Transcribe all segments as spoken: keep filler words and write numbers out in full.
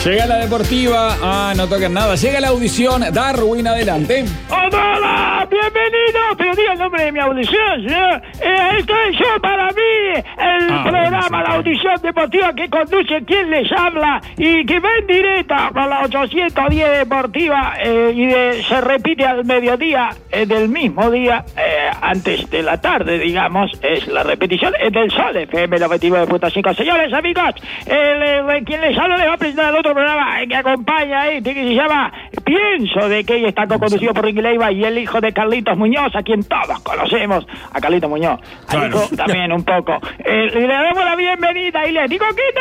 Llega la deportiva. Ah, no tocan nada. Llega la audición. Darwin, adelante. ¡Hola! ¡Bienvenido! Pero diga el nombre de mi audición, señor. Eh, estoy yo para mí, el Ah, programa, sí. la audición deportiva que conduce quien les habla y que va en directa por la ochocientos diez deportiva eh, y de, se repite al mediodía eh, del mismo día, eh, antes de la tarde, digamos, es la repetición es del Sol F M noventa y nueve punto cinco. Señores amigos, el, el, quien les habla les va a presentar el otro programa eh, que acompaña a este que se llama Pienso de que está conducido por Ricky Leiva y el hijo de Carlitos Muñoz, a quien todos conocemos, a Carlitos Muñoz, al Claro. hijo también un poco. Eh, le damos la bienvenida y les digo ¿qué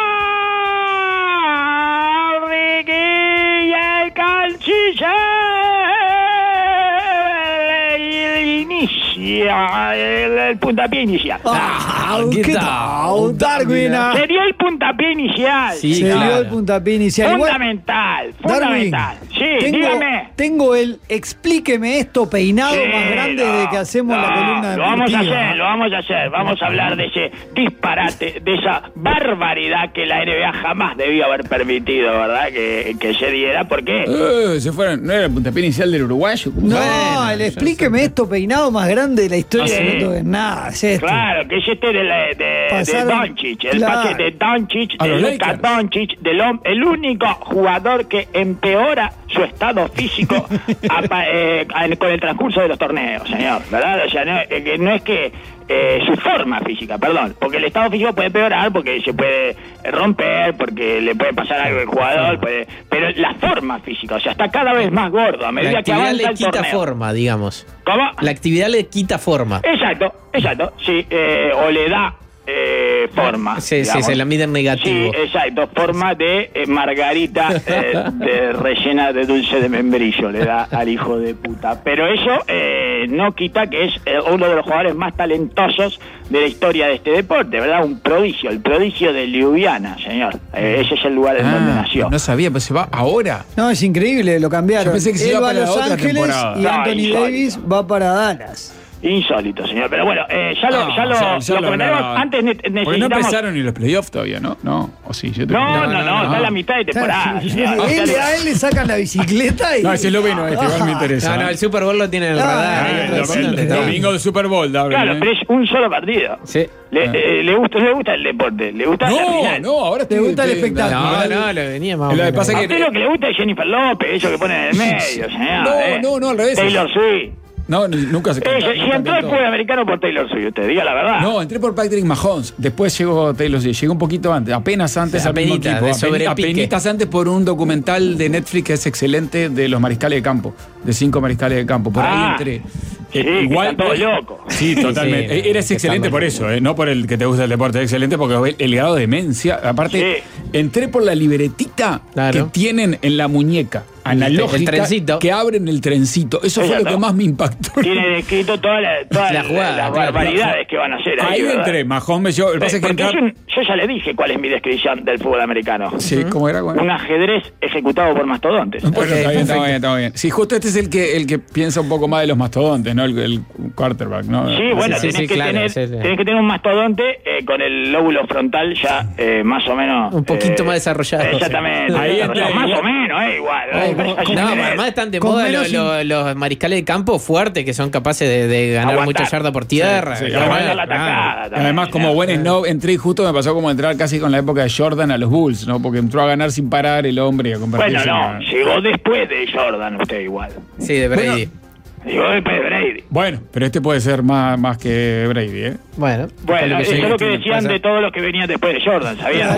tal? Ricky y el Canchilla. Inicia el, el puntapié inicial. Ah, ¿qué ¿qué tal? tal, Darwin? Se dio el puntapié inicial. Se claro. dio el puntapié inicial. Igual, Fundamental, Darwin, fundamental. Sí, tengo, dígame. tengo el explíqueme esto peinado Sí, más grande no, de que hacemos no, la columna Lo vamos a deportiva. hacer, lo vamos a hacer. Vamos a hablar de ese disparate, de esa barbaridad que la N B A jamás debió haber permitido, ¿verdad? Que, que se diera, porque... Eh, se fueron. ¿No era el puntapié inicial del uruguayo? No, Bueno, el ya explíqueme esto peinado más grande de la historia. Ah, sí. No toques nada, es este. Claro, que es este de, la- de, de Pasaron- Doncic, el claro. pase de Doncic, A de los Luka Lakers. Doncic, del hom- el único jugador que empeora su estado físico a pa- eh, a- con el transcurso de los torneos, señor, ¿verdad? O sea, no, eh, que no es que eh, su forma física, perdón, porque el estado físico puede empeorar, porque se puede romper, porque le puede pasar algo al jugador, puede, pero la forma física, o sea, está cada vez más gordo a La medida que actividad avanza le el quita torneo. forma, digamos. ¿Cómo? La actividad le quita forma. Exacto, exacto, sí, eh, o le da eh, forma. Sí, sí, digamos. se la mide en negativo. Sí, exacto, forma de eh, margarita eh, de, rellena de dulce de membrillo le da al hijo de puta. Pero eso eh, no quita que es eh, uno de los jugadores más talentosos de la historia de este deporte, ¿verdad? Un prodigio, el prodigio de Ljubljana, señor. Eh, ese es el lugar en donde Ah, nació. no sabía, pues se va ahora. No, es increíble, lo cambiaron. Yo pensé que se Él iba va a para la Los otra Ángeles temporada. y No, Anthony insólito. Davis va para Dallas. Insólito, señor. Pero bueno, eh, ya lo, No, ya lo, ya- ya lo lo comentaremos. hablaba. Antes ne- Porque no necesitamos... empezaron ni los playoffs todavía, ¿no? No, o sí. Yo te- No, no, no, está en la mitad de temporada. señor. Él- a él le sacan la bicicleta y... No, ese es lo bueno, este, igual me interesa. No, no, el Super Bowl lo tiene en el Ah, radar. Ah, hay el, otra el- opción, el está. domingo de Super Bowl, Darwin, Claro, ¿eh? pero es un solo partido. Sí. Le, eh, le gusta, le gusta el deporte, le gusta la No, final. no, ahora ¿Te estoy- gusta el estoy- espectáculo? No, no, lo venía más o Lo que menos. pasa A que- usted lo que le gusta es Jennifer López, eso que ponen en el medio, señor. No, eh. no, no, al revés. Taylor Swift. No, ni- nunca se Eh, canta, si nunca entró el cantó. fútbol americano por Taylor Swift, usted, diga la verdad. No, entré por Patrick Mahomes. Después llegó Taylor Swift. Llegó un poquito antes, apenas antes Sí, al mismo apenita, equipo. de Apen- sobrepique. Apenitas antes por un documental de Netflix que es excelente de los mariscales de campo, de cinco mariscales de campo. Por Ah, ahí entré. sí, que están todos locos. Sí, totalmente. Sí, sí, Eres que excelente están por locos. eso, eh, no por el que te gusta el deporte. Es excelente porque el grado de demencia. Aparte, Sí. entré por la libretita Claro. que tienen en la muñeca analógica El trencito. que abren el trencito. Eso fue lo Exacto. que más me impactó. Tiene descrito todas la- todas La las, jugada, las claro. barbaridades que van a hacer ahí. Ahí ¿verdad? entré, Mahomes. Yo, el pasa es que Porque entrar- es un- yo ya le dije cuál es mi descripción del fútbol americano. Sí, ¿cómo era? Bueno. Un ajedrez ejecutado por mastodontes. Bueno, Ok, está bien, está perfecto. bien, está bien. Sí, justo este es el que el que piensa un poco más de los mastodontes, ¿no? El, el quarterback, ¿no? Sí, bueno, sí, tenés, sí, que claro, tener, sí, sí. tenés que tener un mastodonte eh, con el lóbulo frontal ya eh, más o menos... Un poquito eh, más desarrollado. Exactamente. Ahí desarrollado. entra Más igual. o menos, eh, igual. Oh, eh, con- ya con- tenés- No, además están de Con moda menos los, los- los mariscales de campo fuertes que son capaces de, de ganar Aguantar. mucha yarda por tierra. Sí, sí, y además- aguantar la Claro. tacada Y también, además, como ¿no? buen snob, entré y justo me pasó como entrar casi con la época de Jordan a los Bulls, ¿no? Porque entró a ganar sin parar el hombre y a Bueno, convertirse no, en- llegó después de Jordan usted igual. Sí, de Brady. Llegó después de Brady. Bueno, pero este puede ser más, más que Brady, ¿eh? Bueno, Bueno, eso sí, es lo que sí, decían pasa. de todos los que venían después de Jordan, ¿sabían?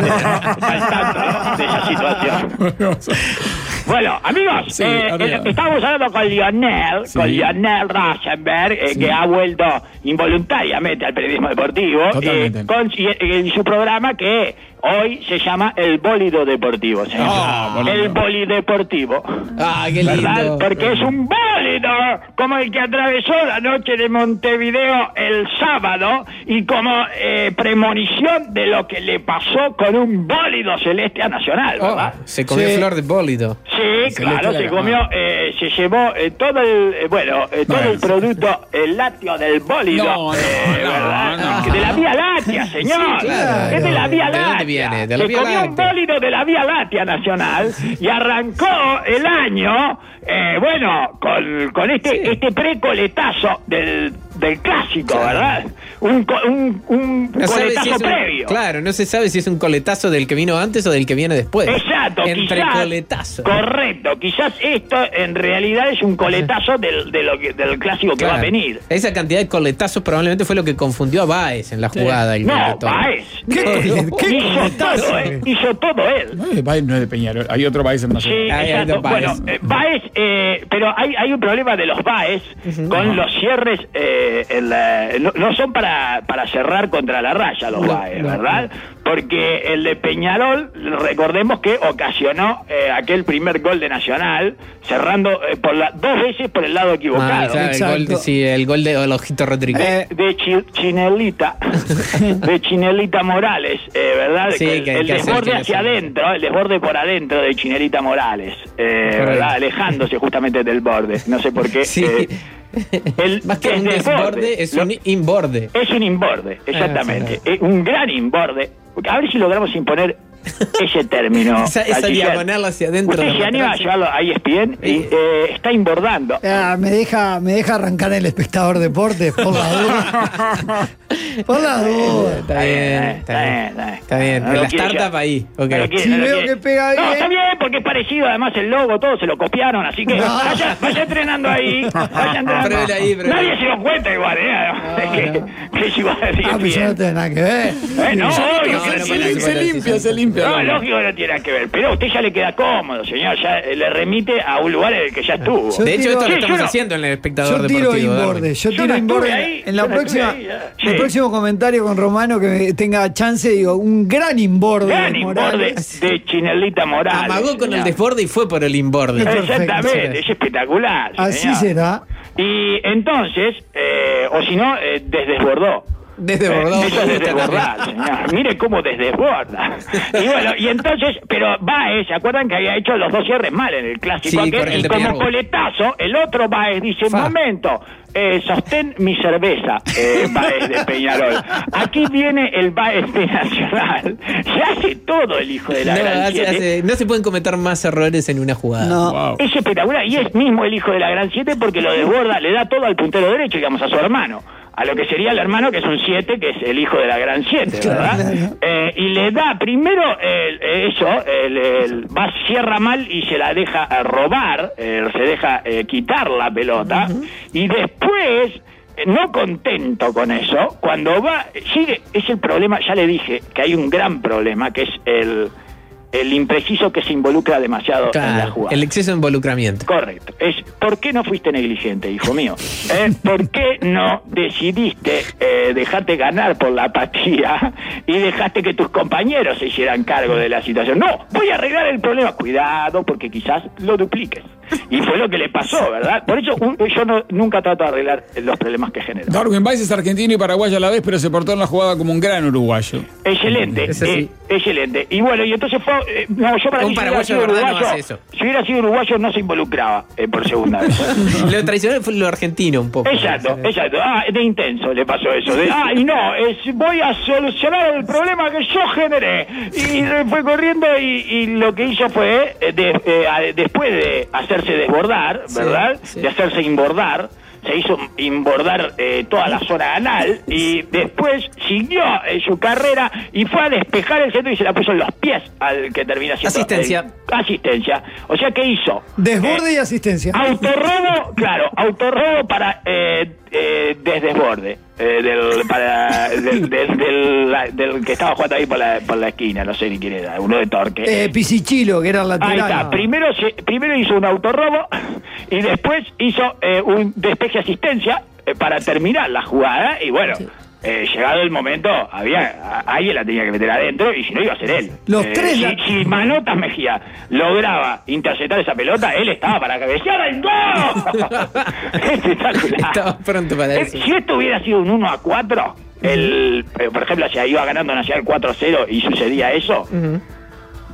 Al tanto de esa situación. Bueno, amigos, Sí, eh, arriba. eh, estamos hablando con Lionel, Sí. con Lionel Rosenberg, eh, Sí. que ha vuelto involuntariamente al periodismo deportivo, Totalmente. eh, con y- en su programa que hoy se llama El Bólido Deportivo, señor. Ah, bólido. El Bolideportivo. Ah, qué ¿Verdad? lindo. Porque es un bólido como el que atravesó la noche de Montevideo el sábado y como eh, premonición de lo que le pasó con un bólido celeste a Nacional, Oh, ¿verdad? se comió Sí. flor de bólido. Sí, Se claro, le se tira- comió, ah. eh, se llevó eh, todo el, eh, bueno, eh, todo Bueno. el producto, el lácteo del bólido. No, no, eh, no, ¿verdad? no. De la Vía Láctea, señor. Sí, claro. Es de la Vía ¿De Láctea. dónde viene? De la se Vía comió un Láctea. bólido de la Vía Láctea Nacional y arrancó el año, eh, bueno, con, con este, Sí. este precoletazo del, del clásico, ¿verdad? Un, co- un, un No sabe coletazo si es un- previo. Claro, no se sabe si es un coletazo del que vino antes o del que viene después. Exacto, Entre quizás, coletazo. correcto, quizás esto en realidad es un coletazo del, de lo que- del clásico que Claro. va a venir. Esa cantidad de coletazos probablemente fue lo que confundió a Baez en la jugada. el No, retorno. Baez. ¿Qué, eh, qué hizo coletazo? todo él, hizo todo él. No es Baez, no es de Peñarol. Hay otro Baez en Sí, Nacional. Ahí hay exacto. dos Baez. Bueno, eh, Baez, eh, pero hay, hay un problema de los Baez con los cierres, eh, en la- no, no son para, para cerrar contra la raya los No, Baez, no, ¿verdad? Porque el de Peñarol, recordemos que ocasionó eh, aquel primer gol de Nacional, cerrando eh, por la, dos veces por el lado Ah, equivocado. claro, el gol, de- Exacto. sí, el gol de el ojito Rodríguez. Eh, de Chi- Chinelita, de Chinelita Morales, eh, ¿verdad? Sí, el que- el que hace- desborde que hacia hace- adentro, el desborde por adentro de Chinelita Morales, eh, Correcto. ¿verdad? Alejándose justamente del borde, no sé por qué. Sí. eh, el Más que un desborde, desborde, es lo- un inborde. es un inborde, exactamente. Ah, Eh, un gran inborde. A ver si logramos imponer ese término. Esa- esa Bachiller. diagonal hacia adentro ¿Usted de se la anima a matraca? llevarlo a E S P N? Y, eh, está inbordando. ah, me deja, me deja arrancar el espectador deportes por la duda. Por la duda. Está bien, está bien. Está bien. No lo La quiere startup ya. ahí. Ok. No lo quiere, Si no lo veo quiere. que pega No, bien. está bien, porque es parecido, además el logo, todo se lo copiaron, así que No. vaya, vaya entrenando ahí. Vaya entrenando. Pruébela ahí, pruébela Nadie ahí. se lo cuenta igual, ¿eh? No, que, no. que es igual de Ah, pues yo no bien. tengo nada que ver. Eh, no, No, obvio no, que no, sí. no, no, se no, limpia, sí, se sí. limpia. No, lógico que no tiene nada que ver, pero a usted ya le queda cómodo, señor, ya eh, le remite a un lugar en el que ya estuvo. Yo De hecho, tiro- esto lo Sí, estamos yo no- haciendo en el espectador Yo tiro deportivo. inborde, Darwin. yo Yo tiro no inborde. estuve ahí, En la yo no próxima, estuve ahí, ya. el Sí. próximo comentario con Romano que me tenga chance, digo, un gran inborde Gran de inborde Morales. de Chinelita Morales. Amagó con el señor. desborde y fue por el inborde. Perfecto. Exactamente, es espectacular. Así señor. será. Y entonces, eh, o si no, eh, desdesbordó. Desbordó. Eh, eso es desbordar, señor. Mire cómo desborda. Y bueno, y entonces, pero Baez, ¿se acuerdan que había hecho los dos cierres mal en el clásico? Sí, aquel? con el Y de como Peñarol. coletazo, el otro Baez dice, Fa. momento, eh, sostén mi cerveza, eh, Baez de Peñarol. Aquí viene el Baez de Nacional. Se hace todo el hijo de la No, gran hace- siete. hace- no se pueden cometer más errores en una jugada. No. Wow. Es espectacular y es mismo el hijo de la gran siete porque lo desborda, le da todo al puntero derecho, digamos, a su hermano. A lo que sería el hermano que es un siete, que es el hijo de la gran siete, ¿verdad? Claro. Eh, y le da primero el- eso, el, el- va, cierra mal y se la deja eh, robar, eh, se deja eh, quitar la pelota. Y después, eh, no contento con eso, cuando va, sigue, es el problema, ya le dije que hay un gran problema, que es el, el impreciso que se involucra demasiado en la Claro, jugada. el exceso de involucramiento. Correcto. Es ¿por qué no fuiste negligente, hijo mío? ¿Eh? ¿Por qué no decidiste eh, dejarte ganar por la apatía y dejaste que tus compañeros se hicieran cargo de la situación? No, voy a arreglar el problema. Cuidado, porque quizás lo dupliques. Y fue lo que le pasó, ¿verdad? Por eso un- yo no, nunca trato de arreglar los problemas que genero. Darwin Baez es argentino y paraguayo a la vez, pero se portó en la jugada como un gran uruguayo. Excelente, Es así. eh, excelente. Y bueno, y entonces fue... eh, no, yo para Un mí si hubiera paraguayo sido de verdad no uruguayo, hace eso. si hubiera sido uruguayo no se involucraba eh, por segunda vez. Lo tradicional fue lo argentino un poco. Exacto, exacto. Ah, de intenso le pasó eso. De, ah, y no, es, voy a solucionar el problema que yo generé. Y eh, fue corriendo y, y lo que hizo fue, eh, de- eh, a- después de hacerse desbordar, Sí, ¿verdad? sí. De hacerse imbordar, se hizo imbordar eh, toda la zona anal y después siguió eh, su carrera y fue a despejar el centro y se la puso en los pies al que termina siendo... Asistencia. eh, asistencia. O sea, ¿qué hizo? Desborde y asistencia. Autorrobo, claro, autorrobo para eh, eh, desdesborde. Eh, del, para, del, del, del, la- del que estaba jugando ahí por la, por la esquina, no sé ni quién era, uno de Torque. Eh, Pisichilo, que era el lateral. Ahí está, primero, se, primero hizo un autorrobo y después hizo eh, un despeje asistencia eh, para terminar la jugada y bueno, eh, llegado el momento, había a- alguien la tenía que meter adentro y si no iba a ser él. Los Eh, tres si, la- si Manotas Mejía lograba interceptar esa pelota, él estaba para cabecear el gol. Espectacular. Estaba pronto para Eh, eso. Si esto hubiera sido un uno a cuatro, el, eh, por ejemplo, si iba ganando Nacional cuatro a cero y sucedía eso, Ujú.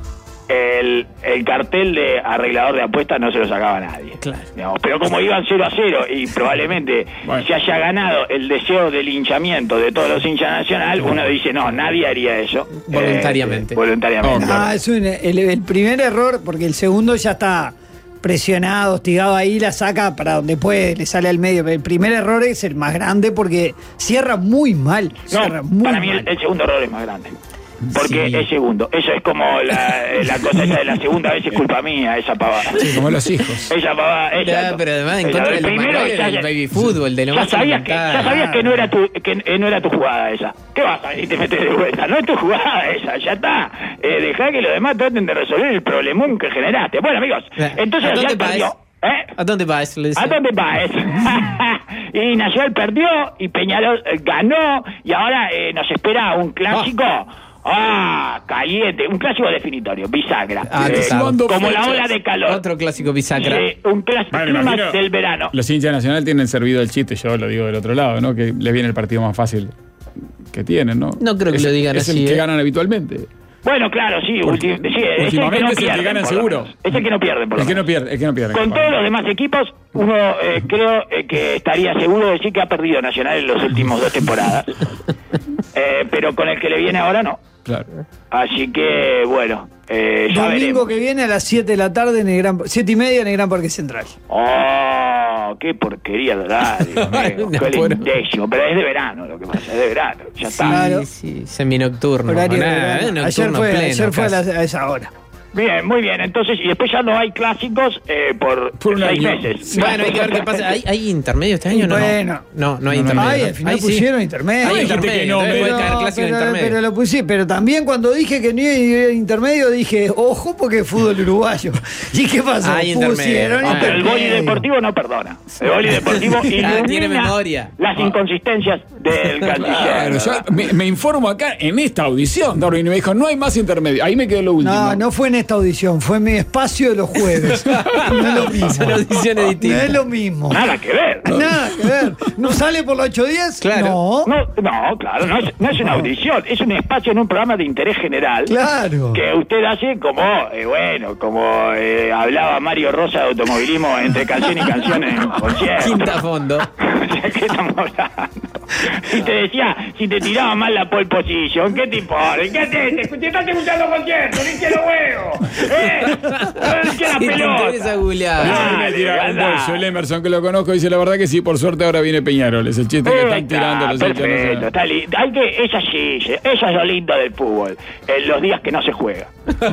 el, el cartel de arreglador de apuestas no se lo sacaba nadie. Claro. Digamos, pero como iban cero a cero y probablemente bueno. se haya ganado el deseo de linchamiento de todos los hinchas nacional, uno dice, no, nadie haría eso. Voluntariamente. Eh, voluntariamente. Ah, es un, el, el primer error, porque el segundo ya está presionado, hostigado ahí, la saca para donde puede, le sale al medio. Pero el primer error es el más grande porque cierra muy mal. Cierra no, muy para mí mal. El, el segundo error es más grande. Porque sí. es segundo. Eso es como la, la cosa esa de la segunda vez es culpa mía, esa pavada. Sí, como los hijos. Esa pavada, esa. Ya, pero además en contra del primero del baby fútbol, de lo ya más sabías que, ya sabías que no era tu que eh, no era tu jugada esa. ¿Qué vas a ver y te metes de vuelta? No es tu jugada esa, ya está. Eh, dejá que los demás traten de resolver el problemón que generaste. Bueno, amigos, entonces Nacional perdió. ¿Eh? ¿A dónde vas? ¿A dónde vas? Y Nacional perdió y Peñarol ganó y ahora eh, nos espera un clásico. Oh. Ah, caliente, un clásico definitorio, bisagra. Ah, eh, como la ola de calor. Otro clásico bisagra. Eh, un clásico bueno, clima del verano. Los hinchas de Nacional tienen servido el chiste, yo lo digo del otro lado, ¿no? Que les viene el partido más fácil que tienen, ¿no? No creo que es, lo digan es así. el que eh. ganan habitualmente. Bueno, claro, sí, Porque, ulti- sí es el que no es el que ganan seguro. Es el que no pierden, por lo El que menos. no pierde, el que no pierde. Con todos los demás equipos, uno eh, creo eh, que estaría seguro de decir que ha perdido Nacional en las últimas dos temporadas. eh, pero con el que le viene ahora no. Claro. Así que, bueno, eh, ya Domingo veremos. que viene a las siete de la tarde en el Gran siete y media en el Gran Parque Central. ¡Oh! ¡Qué porquería de horario! amigo. Una ¡Qué por- lindísimo! Pero es de verano lo que pasa, es de verano. Ya está. Claro. Sí, sí, seminocturno. Horario de Nada, verano. eh, nocturno ayer fue, pleno, ayer fue a, casi. la- a esa hora. Bien, muy bien. Entonces, y después ya no hay clásicos eh, por, Por un seis año. meses. Sí. Bueno, hay que ver qué pasa. ¿Hay, hay intermedio este año o no? Bueno. No, no hay No, no, intermedio. Ay, al final Ahí sí. pusieron intermedio. Hay Hay gente intermedio, que no, entonces pero- puede caer clásico pero, intermedio. pero lo puse, pero también cuando dije que no iba a intermedio dije, ojo porque es fútbol uruguayo. ¿Y qué pasó? Hay intermedio. Pusieron Ah, Pero el intermedio. polideportivo no perdona. El polideportivo ilumina tiene memoria. las inconsistencias del canciller. Claro, yo me, me informo acá en esta audición, Darwin, y me dijo, no hay más intermedio. Ahí me quedó lo último. No, no fue en esta audición, fue en mi espacio de los jueves. No es lo mismo. Son audiciones No distintas. es lo mismo. Nada que ver. Nada que ver. ¿No sale por los ocho días? Claro. No. No, no, claro, no es, no es una audición, es un espacio en un programa de interés general. Claro. Que usted hace como, eh, bueno, como eh, hablaba Mario Rosa de automovilismo entre canción y canción en concierto. Quinta fondo. ¿Qué estamos hablando? Si te decía, si te tiraba mal la pole position, ¿qué te importa? ¿Qué te, te, te estás escuchando concierto? ¡Ni los huevos! ¿Eh? ¡Ni la Si te pelota! interesa googlear. No, Dale, me tira un anda. bolso. El Emerson, que lo conozco, dice la verdad que sí, por suerte ahora viene Peñarol. Es el chiste que Eh, están está, tirando los hinchas perfecto, nacionales. está li- hay que, eso sí, eso es lo lindo del fútbol, en los días que no se juega.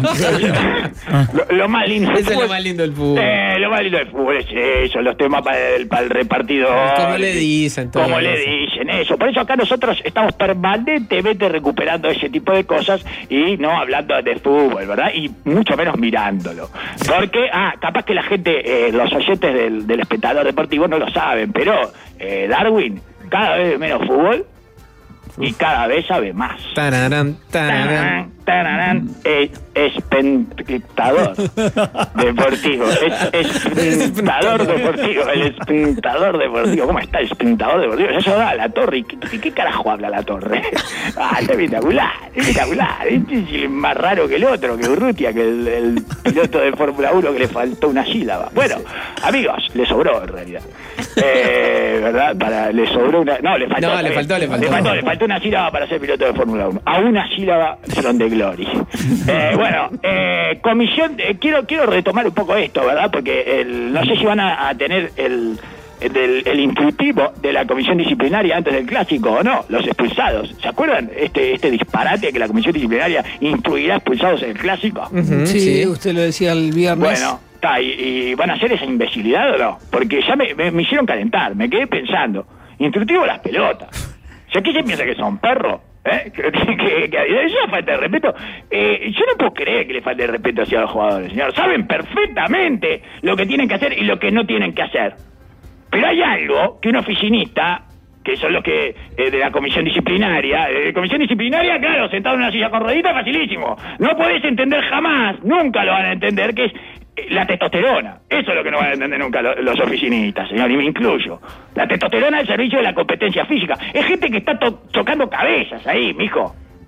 lo, lo más lindo del Eso es lo fútbol- más lindo del fútbol. Eh, lo más lindo del fútbol es eso, los temas para el, para el repartidor. Como le dicen, todo Como le eso. dicen eso. Por eso acá nosotros estamos permanentemente recuperando ese tipo de cosas y no hablando de fútbol, ¿verdad? Y mucho menos mirándolo. Porque, ah, capaz que la gente, eh, los oyentes del, del espectador deportivo no lo saben, pero eh, Darwin cada vez ve menos fútbol y cada vez sabe más. Tararán, tararán. Tararán, tararán, eh, espectador deportivo, es, espectador deportivo, el espectador deportivo. ¿Cómo está el espectador deportivo? Ya se va a la torre. ¿Y qué, qué carajo habla la torre? Ah, está espectacular, espectacular. Este es más raro que el otro, que Urrutia, que el, el piloto de Fórmula uno que le faltó una sílaba. Bueno, amigos, le sobró en realidad. Eh, ¿verdad? Para, le sobró una. No, le faltó. No, le faltó, le faltó. Le faltó, le faltó una sílaba para ser piloto de Fórmula uno. A una sílaba son de Glory. Eh, bueno, eh, comisión, eh, quiero quiero retomar un poco esto, ¿verdad? Porque el, no sé si van a, a tener el, el, el, el intuitivo de la comisión disciplinaria antes del clásico o no, los expulsados. ¿Se acuerdan? Este este disparate que la comisión disciplinaria instruirá expulsados en el clásico. Ujú, Sí, sí. usted lo decía el viernes. Bueno, está, y, y van a hacer esa imbecilidad o no? Porque ya me, me, me hicieron calentar, me quedé pensando. Instructivo las pelotas. O sea, ¿qué se piensa que son perros? ¿Eh? Que, que, que, que eso es falta de respeto. Eh, yo no puedo creer que le falte el respeto hacia los jugadores, señor. Saben perfectamente lo que tienen que hacer y lo que no tienen que hacer. Pero hay algo que un oficinista, que son los que eh, de la comisión disciplinaria, eh, comisión disciplinaria, claro, sentado en una silla con rueditas, facilísimo. No podés entender jamás, nunca lo van a entender, que es eh, la testosterona. Eso es lo que no van a entender nunca lo, los oficinistas, señor, y me incluyo. La testosterona al servicio de la competencia física. Es gente que está to- tocando cabezas ahí, mijo.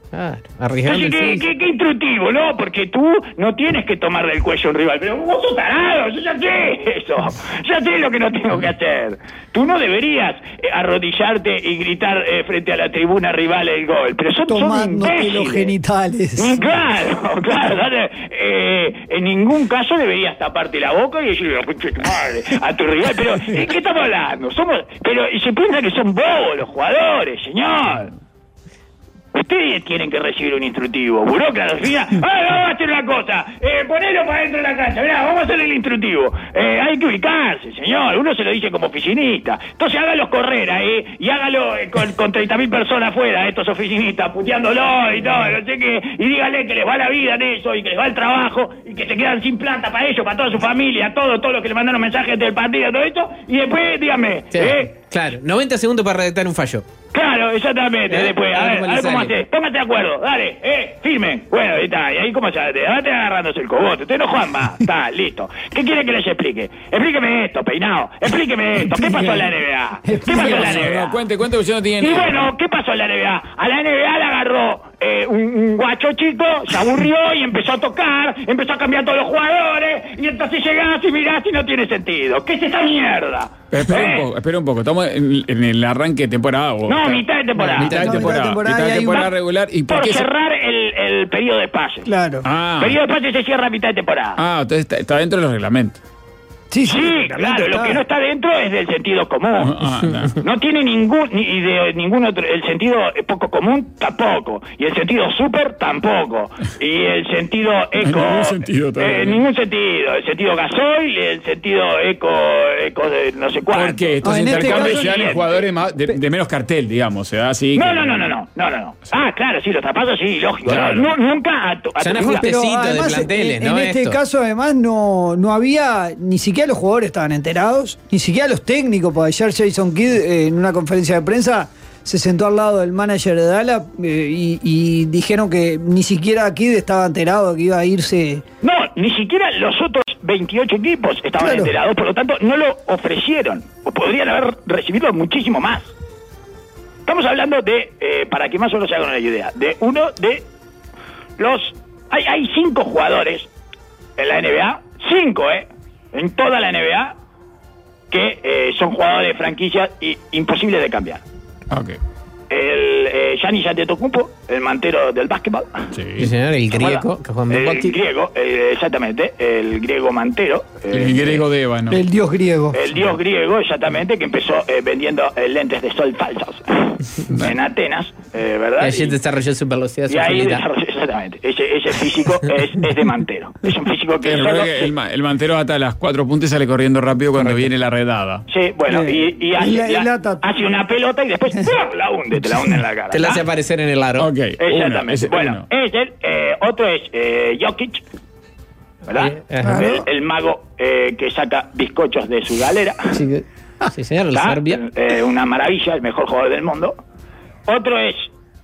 Claro, arriesgando Así que, el qué, qué instructivo, ¿no? Porque tú no tienes que tomar del cuello a un rival. Pero vos sos tarado, yo ya sé eso. Ya sé lo que no tengo que hacer. Tú no deberías eh, arrodillarte y gritar eh, frente a la tribuna rival el gol. Pero son, son Tomándote los imbéciles. genitales. Claro, claro. dale, eh, en ningún caso deberías taparte la boca y decirle, "Concha de tu madre", a tu rival. Pero, ¿de qué estamos hablando? Somos, pero y se piensa que son bobos los jugadores, señor. Ustedes tienen que recibir un instructivo. Burócratas, mira, ah, vamos a hacer una cosa, eh, ponelo para dentro de la cancha, mirá, vamos a hacer el instructivo. Eh, hay que ubicarse, señor, uno se lo dice como oficinista. Entonces hágalo correr ahí, y hágalo eh, con, con treinta mil personas afuera, estos oficinistas, puteándolo y todo, no sé qué, y díganle que les va la vida en eso, y que les va el trabajo, y que se quedan sin plata para ellos, para toda su familia, todo, todo lo que le mandaron mensajes del partido, todo esto, y después, díganme, Sí, ¿eh? claro, noventa segundos para redactar un fallo. Claro, exactamente, ¿Eh? después, a A ver ver, cómo a le ver cómo sale. haces, póngate de acuerdo, dale, eh, firme, bueno, ahí está, y ahí cómo se hace, ahora te agarrándose el cogote, usted no juegan más, está, listo. ¿Qué quiere que les explique? Explíqueme esto, peinado, explíqueme esto, ¿qué pasó en la N B A? ¿Qué pasó en la N B A? No, cuente, cuente, porque yo no tiene Y ni- bueno, ¿qué pasó en la N B A? A la N B A le agarró eh, un, un guacho chico, se aburrió y empezó a tocar, empezó a cambiar todos los jugadores, y entonces llegás y mirás y no tiene sentido. ¿Qué es esa mierda? Pero espera ¿Eh? un poco, espera un poco. Estamos en, en el arranque de temporada. o- No, mitad de temporada. Mitad de No, mitad de temporada. temporada Mitad y de hay temporada un- regular. ¿Y por Por qué se- cerrar el, el periodo de pases. Claro. Ah, El periodo de pases se cierra a mitad de temporada. ah, entonces está, está dentro de los reglamentos. Sí, sí, Sí, realmente claro, lo está. que no está dentro es del sentido común. Ah, no. No tiene ningún, ni de ningún otro, el sentido poco común tampoco, y el sentido súper tampoco, y el sentido eco... ningún sentido también. eh, ningún sentido, el sentido gasoil, el sentido eco, eco de no sé cuánto. Porque estos Ah, en este intercambios caso- se dan en jugadores más, de, de menos cartel, digamos. Se da así. No, que- no, no, no, no, no, no, no. Ah, claro, sí, los trapazos sí, lógico. Claro. No, nu- nunca a tu, a Son tu figura. ajustes. Pero Tecito de además, planteles, en, ¿no? en este Esto. caso, además, no, no había, ni siquiera los jugadores estaban enterados, ni siquiera los técnicos, porque ayer Jason Kidd, eh, en una conferencia de prensa, se sentó al lado del manager de Dallas eh, y, y dijeron que ni siquiera Kidd estaba enterado que iba a irse. No, ni siquiera los otros veintiocho equipos estaban Claro. enterados, por lo tanto no lo ofrecieron. O podrían haber recibido muchísimo más. Estamos hablando de, eh, para que más o menos se hagan una idea, de uno de los... Hay, hay cinco jugadores en la N B A, cinco, ¿eh? En toda la N B A, que eh, son jugadores de franquicia y imposibles de cambiar. Ok. El eh, Giannis Antetokounmpo, el mantero del básquetbol. Sí, Sí. señor, el ¿Se griego acuerda? que juega en El Milwaukee. griego, eh, exactamente, el griego mantero. eh, El griego de Ébano. El dios griego. El dios griego, exactamente, que empezó eh, vendiendo eh, lentes de sol falsos en Atenas, eh, ¿verdad? Y allí Y- desarrolló su velocidad, su y ahí agilidad. desarrolló, exactamente, ese, ese físico es, es de mantero. Es un físico que El, solo... el, ma- el mantero ata las cuatro puntas y sale corriendo rápido cuando viene la redada. Sí, bueno, Eh, y, y y hace, la- y la- la ata- hace una pelota y después ¡pum! La hunde, te la hunde en la cara. Te la hace ¿tá? aparecer en el aro. Ok. Exactamente. Uno, ese- bueno, uno. es él. Eh, otro es eh, Jokic, ¿verdad? Eh, ajá. el, el mago eh, que saca bizcochos de su galera. Sí, que- sí, señor, el ¿tá? Serbia. Eh, una maravilla, el mejor jugador del mundo. Otro es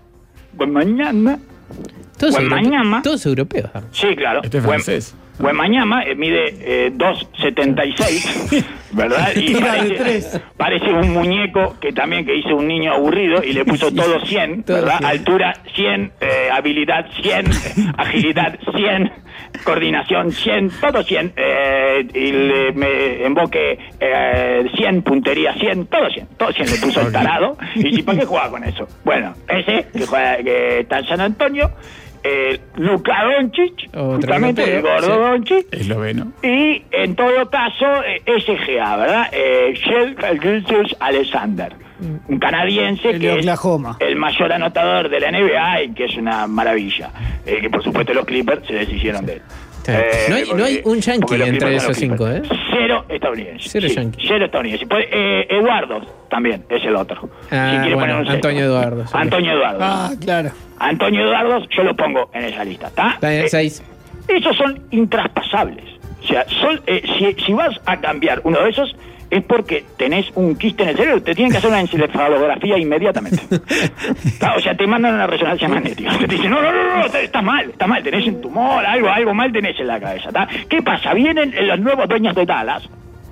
Wembanyama. Todos, Wembanyama. europe- todos europeos. ah. Sí, claro. Este es francés. Wembanyama eh, mide eh, dos setenta y seis, ¿verdad? Y Tira de parece, tres. parece un muñeco que también que hizo un niño aburrido y le puso todo cien, todo ¿verdad? cien. Altura cien, eh, habilidad cien, agilidad cien, coordinación cien, todo cien, eh, y le, me emboque eh, cien, puntería cien, todo cien, todo cien le puso el tarado. ¿Y si para qué juega con eso? Bueno, ese que juega, que está en San Antonio, eh, Luka Doncic, Otro justamente el europeo, gordo sí. Doncic, Esloveno. y en todo caso eh, S G A, ¿verdad? Eh, Shea Gilgeous Alexander, un canadiense El de que Oklahoma. es el mayor anotador de la N B A y que es una maravilla. Eh, que por supuesto los Clippers se deshicieron de él. Sí. No hay- no hay un yankee porque los entre Clippers son esos los cinco, Clippers. ¿eh? Cero estadounidenses. Cero sí, yankee. Cero estadounidenses. Puede- eh, Eduardo también es el otro. Ah, quiere bueno, poner un sexto. Antonio Eduardo, sí. Antonio Eduardo. Ah, claro. Antonio Eduardo yo lo pongo en esa lista, ¿está? Está bien, Eh, seis. esos son intraspasables. O sea, son, eh, si, si vas a cambiar uno de esos, es porque tenés un quiste en el cerebro. Te tienen que hacer una encefalografía inmediatamente. Claro, o sea, te mandan una resonancia magnética. Te dicen, no, no, no, no, estás mal, estás mal, tenés un tumor, algo, algo mal tenés en la cabeza. ¿Tá? ¿Qué pasa? Vienen los nuevos dueños de Dallas,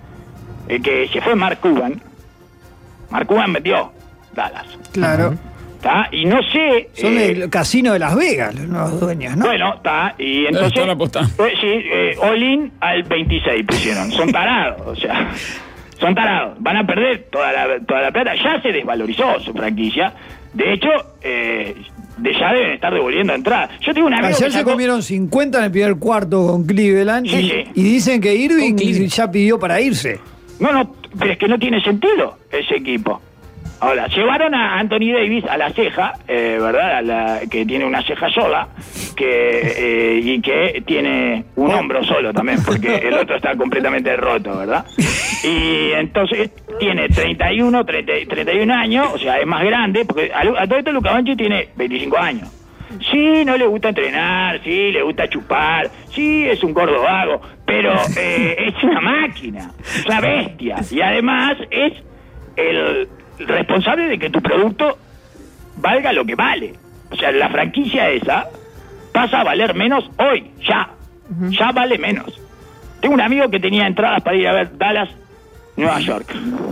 eh, que se fue Mark Cuban. Mark Cuban vendió Dallas. Claro. ¿Está? Y no sé... Son eh, el casino de Las Vegas los nuevos dueños, ¿no? Bueno, está. Y entonces... Están apostando. Pues, sí, eh, all-in al veintiséis pusieron. Son tarados, o sea... Son tarados. Van a perder toda la, toda la plata. Ya se desvalorizó su franquicia. De hecho, eh, de ya deben estar devolviendo entradas. Yo tengo una amigo Ayer que se sacó- comieron cincuenta en el primer cuarto con Cleveland Sí, y, sí. y dicen que Irving Con Cleveland. ya pidió para irse. No, no, pero es que no tiene sentido ese equipo. Ahora, llevaron a Anthony Davis a la ceja, eh, ¿verdad? A la, que tiene una ceja sola que, eh, y que tiene un hombro solo también, porque el otro está completamente roto, ¿verdad? Y entonces tiene treinta y uno, treinta, treinta y uno años, o sea, es más grande, porque a, a todo esto Luka Doncic tiene veinticinco años. Sí, no le gusta entrenar, sí, le gusta chupar, sí, es un gordo vago, pero eh, es una máquina, es una bestia, y además es el responsable de que tu producto valga lo que vale. O sea, la franquicia esa pasa a valer menos hoy, ya, ya vale menos. Tengo un amigo que tenía entradas para ir a ver Dallas, Nueva York.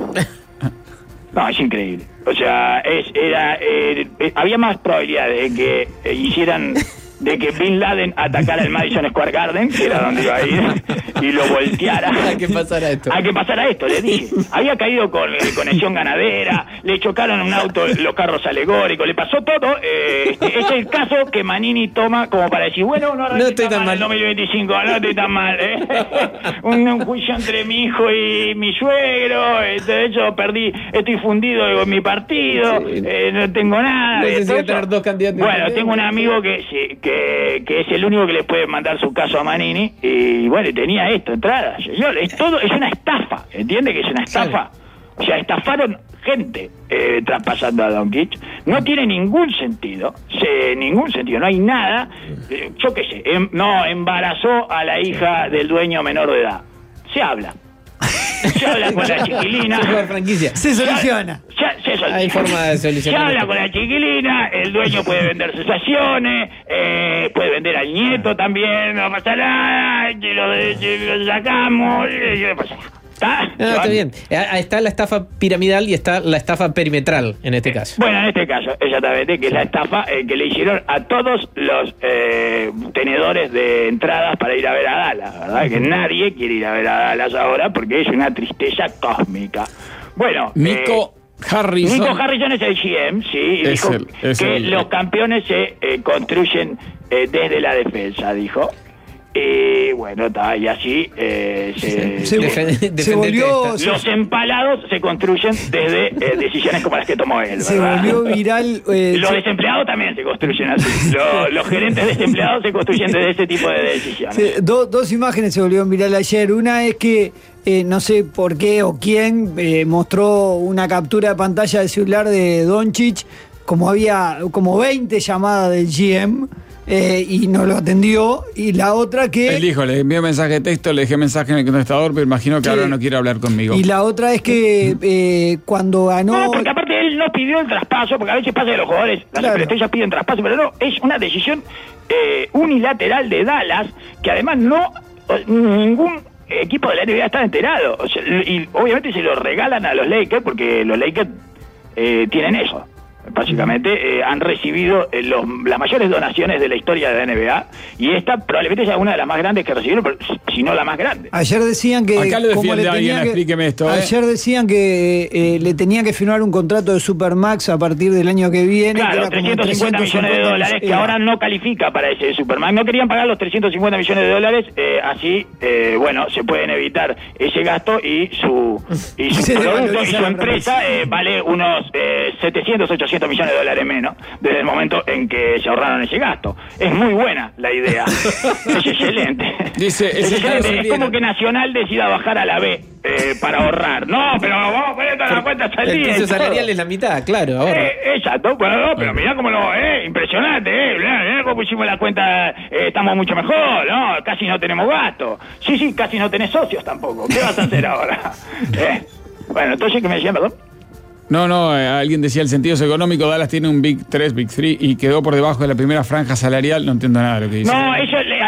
No, es increíble. O sea, es, era, eh, eh, había más probabilidades de que eh, hicieran, de que Bin Laden atacara el Madison Square Garden, que era donde iba a ir, y lo volteara. ¿A qué pasara esto? A que pasara esto, le dije. Había caído con eh, conexión ganadera, le chocaron un auto los carros alegóricos, le pasó todo. Eh, este, es el caso que Manini toma como para decir, bueno, no, No estoy tan mal. el dos mil veinticinco, no estoy tan mal. ¿eh? un, un juicio entre mi hijo y mi suegro, eh, de hecho perdí, estoy fundido con mi partido, Sí. eh, no tengo nada. No sé eh, si todo voy a eso. tener dos candidatos Bueno, independientes. tengo un amigo que, sí, que, que es el único que le puede mandar su caso a Manini, y bueno, tenía esto, entradas. Yo, es todo, es una estafa, ¿entiende que es una estafa? O sea, estafaron gente eh, traspasando a Doncic. No tiene ningún sentido, se, ningún sentido, no hay nada. Eh, yo qué sé, em, no, embarazó a la hija del dueño menor de edad. Se habla. Se habla con la chiquilina. Es una franquicia. Se soluciona. Ya, se soluciona. Hay forma de Se solucionar habla esto. con la chiquilina, el dueño puede vender sus acciones, eh, puede vender al nieto también, no pasa nada, y lo, y lo sacamos, y no pasa nada. ¿Está? No, está bien. Ah, Está la estafa piramidal y está la estafa perimetral en este caso. Bueno, en este caso, exactamente, que es la estafa eh, que le hicieron a todos los eh, tenedores de entradas para ir a ver a Dallas, ¿verdad? Que nadie quiere ir a ver a Dallas ahora porque es una tristeza cósmica. Bueno, Nico Harrison. Nico Harrison es el G M, sí, y Es dijo el- es que el- los campeones se eh, construyen eh, desde la defensa, dijo. Y bueno, está, y así eh, se, Se, Defen- se defendete volvió, esta. se, los empalados se construyen desde eh, decisiones como las que tomó él, se ¿verdad? volvió viral. eh, Los se- desempleados también se construyen así. Los, los gerentes desempleados se construyen desde ese tipo de decisiones. se- do- dos imágenes se volvieron viral ayer. Una es que eh, no sé por qué o quién eh, mostró una captura de pantalla del celular de Doncic, como había como veinte llamadas del G M. Eh, y no lo atendió. Y la otra que Él dijo, le envié mensaje de texto, le dejé mensaje en el contestador, pero imagino que Sí. ahora no quiere hablar conmigo. y la otra es que eh, cuando ganó No, porque aparte él no pidió el traspaso, porque a veces pasa que los jugadores, las Claro. superestrellas piden traspaso, pero no, es una decisión eh, unilateral de Dallas, que además no, eh, ningún equipo de la N B A está enterado. O sea, y obviamente se lo regalan a los Lakers, porque los Lakers eh, tienen eso. Básicamente eh, han recibido eh, los, las mayores donaciones de la historia de la N B A, y esta probablemente sea una de las más grandes que recibieron, pero si no la más grande. ayer decían que Acá lo como defiende le alguien, tenían que- explíqueme esto, ¿eh? ayer decían que eh, le tenían que firmar un contrato de Supermax a partir del año que viene, que Claro, era como trescientos cincuenta millones de dólares, que era. ahora no califica para ese Superman. No querían pagar los trescientos cincuenta millones de dólares, eh, así, eh, bueno, se pueden evitar ese gasto y su, y su Se producto y desvaloriza su la empresa eh, vale unos eh, setecientos, ochocientos millones de dólares menos desde el momento en que se ahorraron ese gasto. Es muy buena la idea. Es excelente. Dice, es, ese excelente. caso Es como que Nacional decida bajar a la B eh, para ahorrar. No, pero vamos a poner todas las cuentas al El día. piso y todo. salarial es la mitad, claro, ahora. Eh, exacto, bueno, no, pero mirá cómo lo, eh, impresionante, eh, mirá, mirá cómo pusimos la cuenta, eh, estamos mucho mejor, ¿no? Casi no tenemos gasto. Sí, sí, casi no tenés socios tampoco. ¿Qué vas a hacer ahora? Eh, bueno, entonces, ¿qué me decían, perdón? No, no, eh, alguien decía el sentido económico, Dallas tiene un Big tres, Big tres y quedó por debajo de la primera franja salarial, no entiendo nada de lo que dice. No, ellos, le-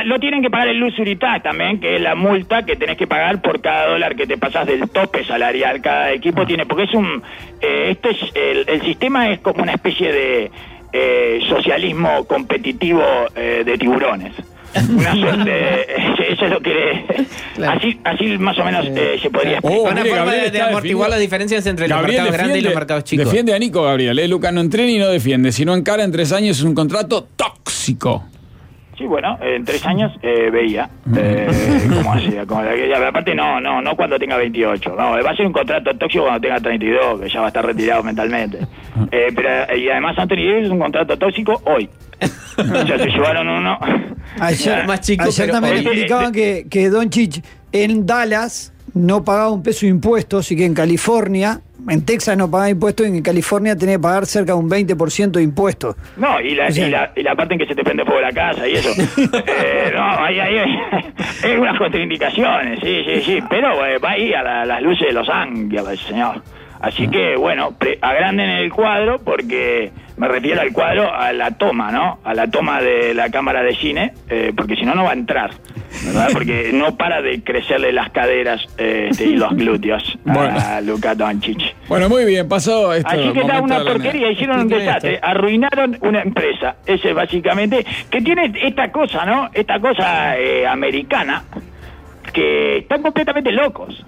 lo tienen que pagar el luxury tax también, que es la multa que tenés que pagar por cada dólar que te pasás del tope salarial. Cada equipo tiene, porque es un, eh, este es el, el sistema es como una especie de eh, socialismo competitivo eh, de tiburones. Una suerte, eh, eso es lo que claro. así, así más o menos eh, se podría explicar. Oh, una mire, forma de, de amortiguar las diferencias entre Gabriel los mercados defiende, grandes y los mercados chicos. Defiende a Nico Gabriel, eh, Luca no entrena y no defiende, si no encara en tres años es un contrato tóxico. Sí, bueno, en tres años eh, veía eh, cómo hacía. Como la, aparte, no, no, no cuando tenga veintiocho. No, va a ser un contrato tóxico cuando tenga treinta y dos, que ya va a estar retirado mentalmente. Eh, pero y además Anthony Davis es un contrato tóxico hoy. Ya se llevaron uno. Ayer, más chico, ayer pero también hoy, explicaban que, que Doncic en Dallas no pagaba un peso de impuestos y que en California, en Texas no pagaba impuestos y en California tenía que pagar cerca de un veinte por ciento de impuestos. No, y la, o sea, y la, y la parte en que se te prende fuego la casa y eso. eh, no, ahí hay, hay unas contraindicaciones, sí, sí, sí. Pero eh, va ahí a la, las luces de Los Ángeles, señor. Así que, bueno, pre- agranden el cuadro porque me refiero al cuadro, a la toma, ¿no? A la toma de la cámara de cine, eh, porque si no, no va a entrar, ¿verdad? Porque no para de crecerle las caderas eh, y los glúteos bueno. a Luka Doncic. Bueno, muy bien, pasó esto. Así que da una porquería, hicieron un desastre, esto? arruinaron una empresa, ese básicamente, que tiene esta cosa, ¿no? Esta cosa eh, americana, que están completamente locos.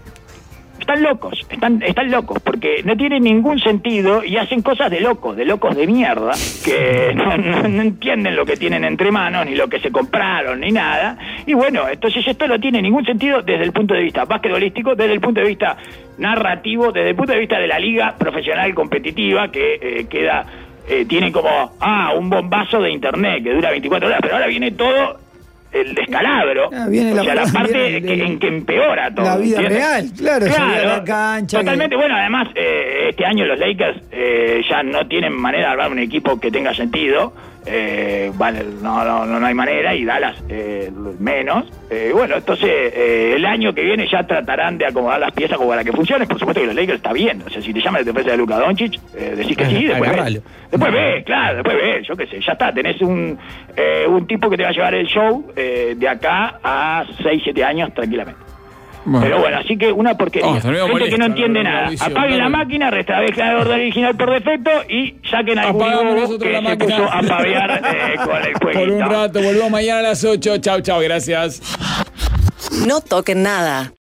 Están locos, están, están locos, porque no tienen ningún sentido y hacen cosas de locos, de locos de mierda, que no, no, no entienden lo que tienen entre manos, ni lo que se compraron, ni nada. Y bueno, entonces esto no tiene ningún sentido desde el punto de vista basquetbolístico, desde el punto de vista narrativo, desde el punto de vista de la liga profesional competitiva, que eh, queda, eh, tiene como, ah, un bombazo de internet que dura veinticuatro horas, pero ahora viene todo el descalabro, ah, viene o la, sea, la parte el, que, en que empeora todo. La vida ¿entiendes? real, claro, claro la cancha. Totalmente, que... bueno, además, eh, este año los Lakers eh, ya no tienen manera de armar un equipo que tenga sentido, eh, vale, no, no, no hay manera, y Dallas eh, menos. Eh, bueno, entonces, eh, el año que viene ya tratarán de acomodar las piezas como para que funcione. Por supuesto que los Lakers está bien, o sea, si te llaman de defensa de Luka Doncic, eh, decís que sí, después ves, después ves, claro, después ves, yo qué sé, ya está, tenés un, eh, un tipo que te va a llevar el show eh, de acá a seis, siete años tranquilamente. Bueno. Pero bueno, así que una porquería. Oh, gente molesto, que no entiende no, nada. Apaguen la máquina, restablezcan el orden original por defecto y saquen al bobo que se máquina. puso a pavear eh, con el jueguito. Por un rato, volvemos mañana a las ocho. Chau, chau, gracias. No toquen nada.